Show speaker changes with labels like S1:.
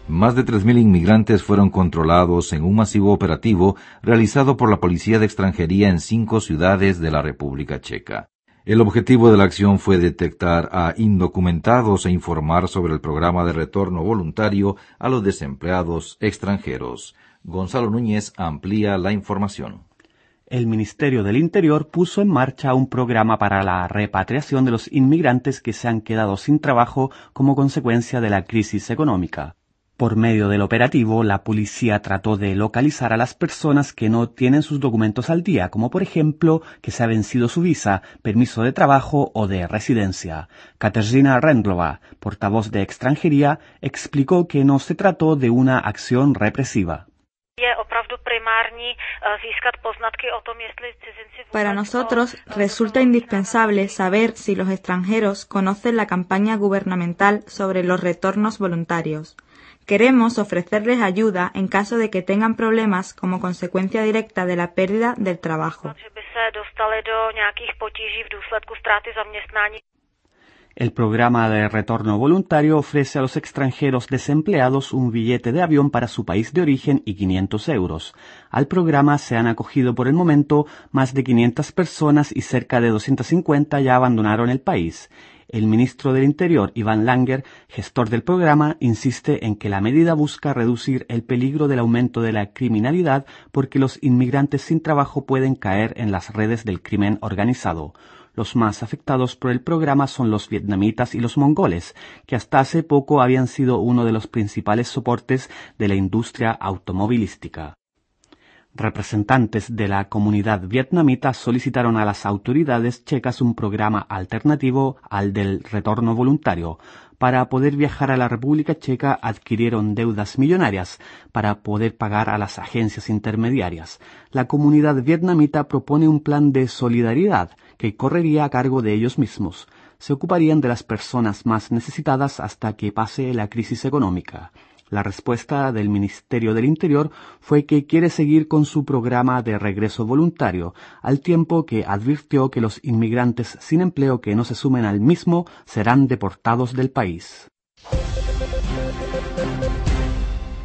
S1: Más de 3.000 inmigrantes fueron controlados en un masivo operativo realizado por la Policía de Extranjería en 5 ciudades de la República Checa. El objetivo de la acción fue detectar a indocumentados e informar sobre el programa de retorno voluntario a los desempleados extranjeros. Gonzalo Núñez amplía la información.
S2: El Ministerio del Interior puso en marcha un programa para la repatriación de los inmigrantes que se han quedado sin trabajo como consecuencia de la crisis económica. Por medio del operativo, la policía trató de localizar a las personas que no tienen sus documentos al día, como por ejemplo que se ha vencido su visa, permiso de trabajo o de residencia. Katarzyna Rendlova, portavoz de Extranjería, explicó que no se trató de una acción represiva.
S3: Para nosotros resulta indispensable saber si los extranjeros conocen la campaña gubernamental sobre los retornos voluntarios. Queremos ofrecerles ayuda en caso de que tengan problemas como consecuencia directa de la pérdida del trabajo.
S2: El programa de retorno voluntario ofrece a los extranjeros desempleados un billete de avión para su país de origen y 500 euros. Al programa se han acogido por el momento más de 500 personas y cerca de 250 ya abandonaron el país. El ministro del Interior, Iván Langer, gestor del programa, insiste en que la medida busca reducir el peligro del aumento de la criminalidad porque los inmigrantes sin trabajo pueden caer en las redes del crimen organizado. Los más afectados por el programa son los vietnamitas y los mongoles, que hasta hace poco habían sido uno de los principales soportes de la industria automovilística. Representantes de la comunidad vietnamita solicitaron a las autoridades checas un programa alternativo al del retorno voluntario. Para poder viajar a la República Checa adquirieron deudas millonarias para poder pagar a las agencias intermediarias. La comunidad vietnamita propone un plan de solidaridad que correría a cargo de ellos mismos. Se ocuparían de las personas más necesitadas hasta que pase la crisis económica. La respuesta del Ministerio del Interior fue que quiere seguir con su programa de regreso voluntario, al tiempo que advirtió que los inmigrantes sin empleo que no se sumen al mismo serán deportados del país.